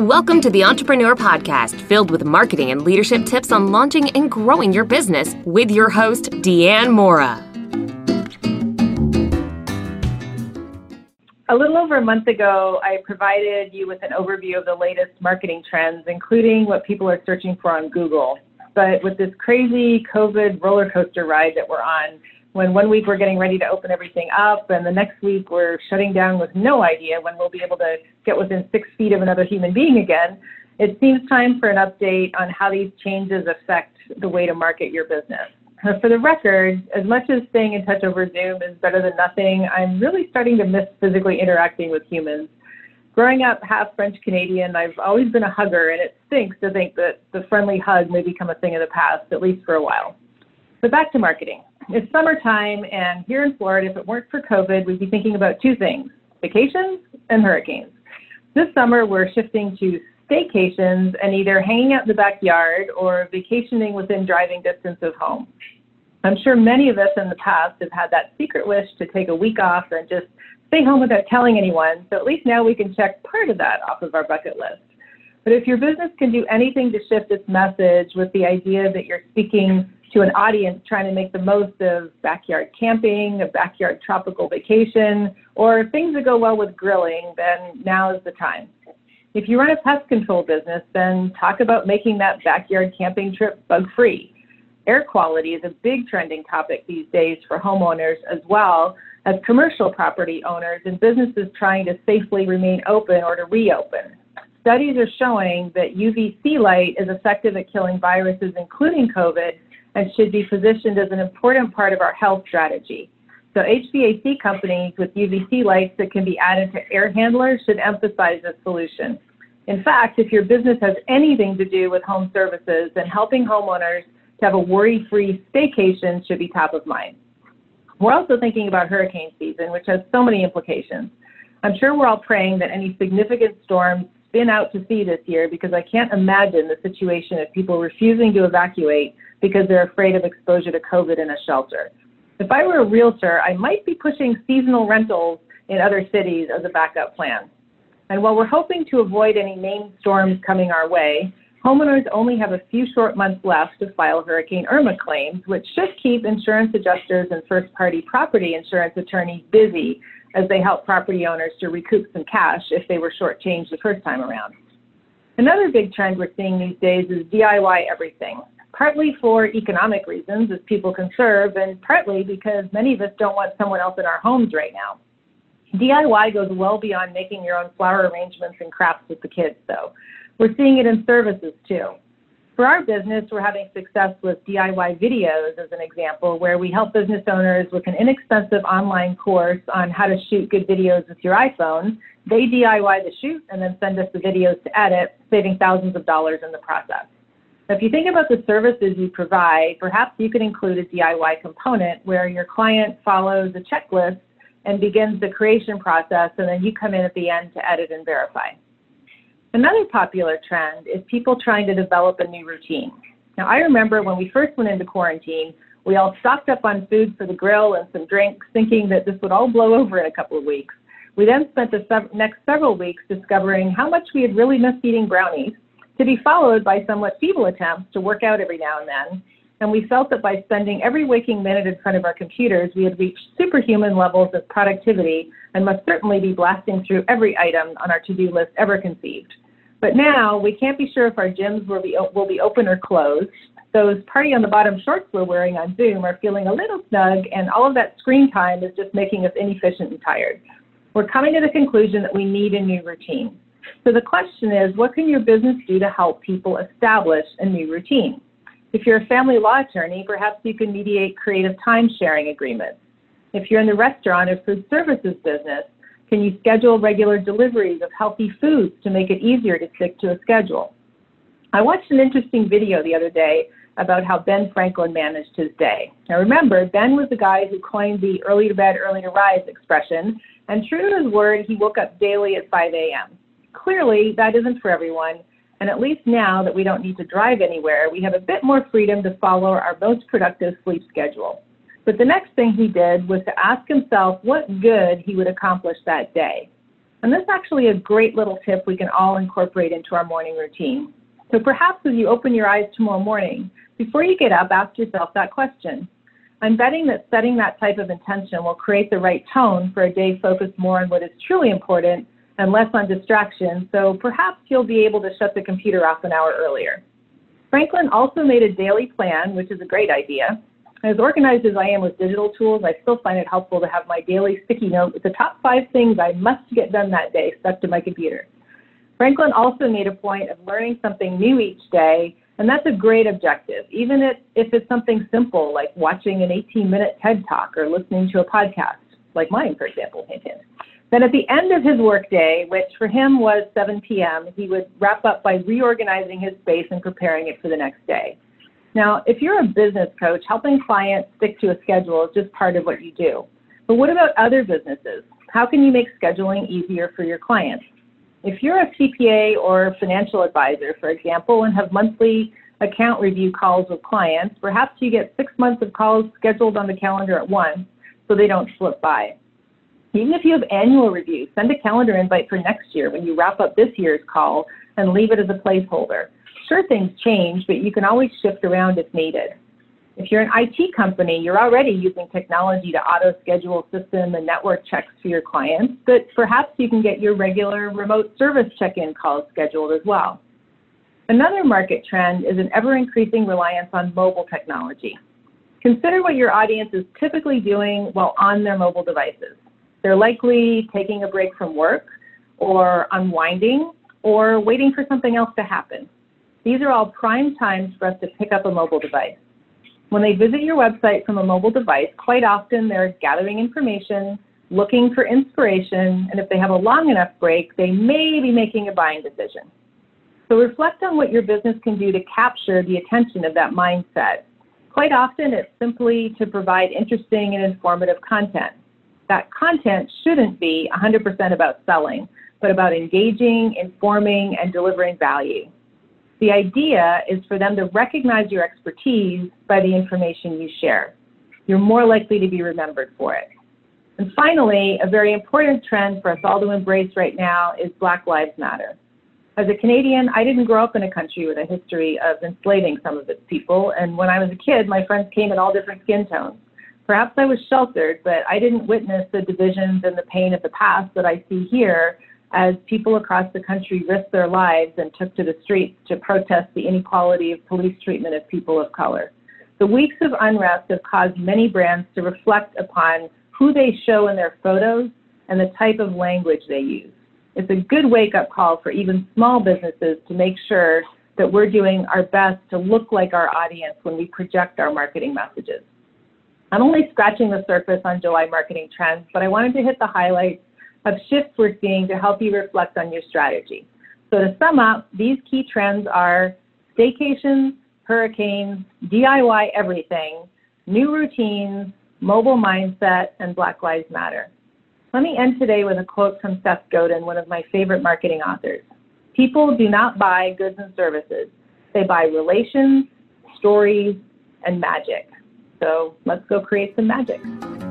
Welcome to the Entrepreneur Podcast, filled with marketing and leadership tips on launching and growing your business with your host, Deanne Mora. A little over a month ago, I provided you with an overview of the latest marketing trends, including what people are searching for on Google. But with this crazy COVID roller coaster ride that we're on, when one week we're getting ready to open everything up and the next week we're shutting down with no idea when we'll be able to get within 6 feet of another human being again, it seems time for an update on how these changes affect the way to market your business. For the record, as much as staying in touch over Zoom is better than nothing, I'm really starting to miss physically interacting with humans. Growing up half French-Canadian, I've always been a hugger, and it stinks to think that the friendly hug may become a thing of the past, at least for a while. But back to marketing. It's summertime, and here in Florida, if it weren't for COVID, we'd be thinking about two things: vacations and hurricanes. This summer, we're shifting to staycations and either hanging out in the backyard or vacationing within driving distance of home. I'm sure many of us in the past have had that secret wish to take a week off and just stay home without telling anyone, so at least now we can check part of that off of our bucket list. But if your business can do anything to shift its message with the idea that you're speaking to an audience trying to make the most of backyard camping, a backyard tropical vacation, or things that go well with grilling, then now is the time. If you run a pest control business, then talk about making that backyard camping trip bug-free. Air quality is a big trending topic these days for homeowners as well as commercial property owners and businesses trying to safely remain open or to reopen. Studies are showing that UVC light is effective at killing viruses, including COVID, and should be positioned as an important part of our health strategy. So HVAC companies with UVC lights that can be added to air handlers should emphasize this solution. In fact, if your business has anything to do with home services, then helping homeowners to have a worry-free staycation should be top of mind. We're also thinking about hurricane season, which has so many implications. I'm sure we're all praying that any significant storms spin out to sea this year, because I can't imagine the situation of people refusing to evacuate because they're afraid of exposure to COVID in a shelter. If I were a realtor, I might be pushing seasonal rentals in other cities as a backup plan. And while we're hoping to avoid any named storms coming our way, homeowners only have a few short months left to file Hurricane Irma claims, which should keep insurance adjusters and first-party property insurance attorneys busy as they help property owners to recoup some cash if they were shortchanged the first time around. Another big trend we're seeing these days is DIY everything, partly for economic reasons as people conserve, and partly because many of us don't want someone else in our homes right now. DIY goes well beyond making your own flower arrangements and crafts with the kids, though. We're seeing it in services, too. For our business, we're having success with DIY videos, as an example, where we help business owners with an inexpensive online course on how to shoot good videos with your iPhone. They DIY the shoot and then send us the videos to edit, saving thousands of dollars in the process. If you think about the services you provide, perhaps you could include a DIY component where your client follows a checklist and begins the creation process, and then you come in at the end to edit and verify. Another popular trend is people trying to develop a new routine. Now, I remember when we first went into quarantine, we all stocked up on food for the grill and some drinks, thinking that this would all blow over in a couple of weeks. We then spent the next several weeks discovering how much we had really missed eating brownies, to be followed by somewhat feeble attempts to work out every now and then. And we felt that by spending every waking minute in front of our computers, we had reached superhuman levels of productivity and must certainly be blasting through every item on our to-do list ever conceived. But now we can't be sure if our gyms will be open or closed. Those party on the bottom shorts we're wearing on Zoom are feeling a little snug, and all of that screen time is just making us inefficient and tired. We're coming to the conclusion that we need a new routine. So the question is, what can your business do to help people establish a new routine? If you're a family law attorney, perhaps you can mediate creative time-sharing agreements. If you're in the restaurant or food services business, can you schedule regular deliveries of healthy foods to make it easier to stick to a schedule? I watched an interesting video the other day about how Ben Franklin managed his day. Now remember, Ben was the guy who coined the early to bed, early to rise expression, and true to his word, he woke up daily at 5 a.m. Clearly, that isn't for everyone, and at least now that we don't need to drive anywhere, we have a bit more freedom to follow our most productive sleep schedule. But the next thing he did was to ask himself what good he would accomplish that day. And this is actually a great little tip we can all incorporate into our morning routine. So perhaps as you open your eyes tomorrow morning, before you get up, ask yourself that question. I'm betting that setting that type of intention will create the right tone for a day focused more on what is truly important and less on distraction, so perhaps you'll be able to shut the computer off an hour earlier. Franklin also made a daily plan, which is a great idea. As organized as I am with digital tools, I still find it helpful to have my daily sticky note with the top 5 things I must get done that day stuck to my computer. Franklin also made a point of learning something new each day, and that's a great objective, even if it's something simple like watching an 18-minute TED Talk or listening to a podcast, like mine, for example, hint, hint. Then at the end of his workday, which for him was 7 p.m., he would wrap up by reorganizing his space and preparing it for the next day. Now, if you're a business coach, helping clients stick to a schedule is just part of what you do. But what about other businesses? How can you make scheduling easier for your clients? If you're a CPA or financial advisor, for example, and have monthly account review calls with clients, perhaps you get 6 months of calls scheduled on the calendar at once so they don't slip by. Even if you have annual reviews, send a calendar invite for next year when you wrap up this year's call and leave it as a placeholder. Sure, things change, but you can always shift around if needed. If you're an IT company, you're already using technology to auto-schedule system and network checks for your clients, but perhaps you can get your regular remote service check-in calls scheduled as well. Another market trend is an ever-increasing reliance on mobile technology. Consider what your audience is typically doing while on their mobile devices. They're likely taking a break from work, or unwinding, or waiting for something else to happen. These are all prime times for us to pick up a mobile device. When they visit your website from a mobile device, quite often they're gathering information, looking for inspiration, and if they have a long enough break, they may be making a buying decision. So reflect on what your business can do to capture the attention of that mindset. Quite often, it's simply to provide interesting and informative content. That content shouldn't be 100% about selling, but about engaging, informing, and delivering value. The idea is for them to recognize your expertise by the information you share. You're more likely to be remembered for it. And finally, a very important trend for us all to embrace right now is Black Lives Matter. As a Canadian, I didn't grow up in a country with a history of enslaving some of its people, and when I was a kid, my friends came in all different skin tones. Perhaps I was sheltered, but I didn't witness the divisions and the pain of the past that I see here as people across the country risked their lives and took to the streets to protest the inequality of police treatment of people of color. The weeks of unrest have caused many brands to reflect upon who they show in their photos and the type of language they use. It's a good wake-up call for even small businesses to make sure that we're doing our best to look like our audience when we project our marketing messages. I'm only scratching the surface on July marketing trends, but I wanted to hit the highlights of shifts we're seeing to help you reflect on your strategy. So to sum up, these key trends are staycations, hurricanes, DIY everything, new routines, mobile mindset, and Black Lives Matter. Let me end today with a quote from Seth Godin, one of my favorite marketing authors. People do not buy goods and services. They buy relations, stories, and magic. So let's go create some magic.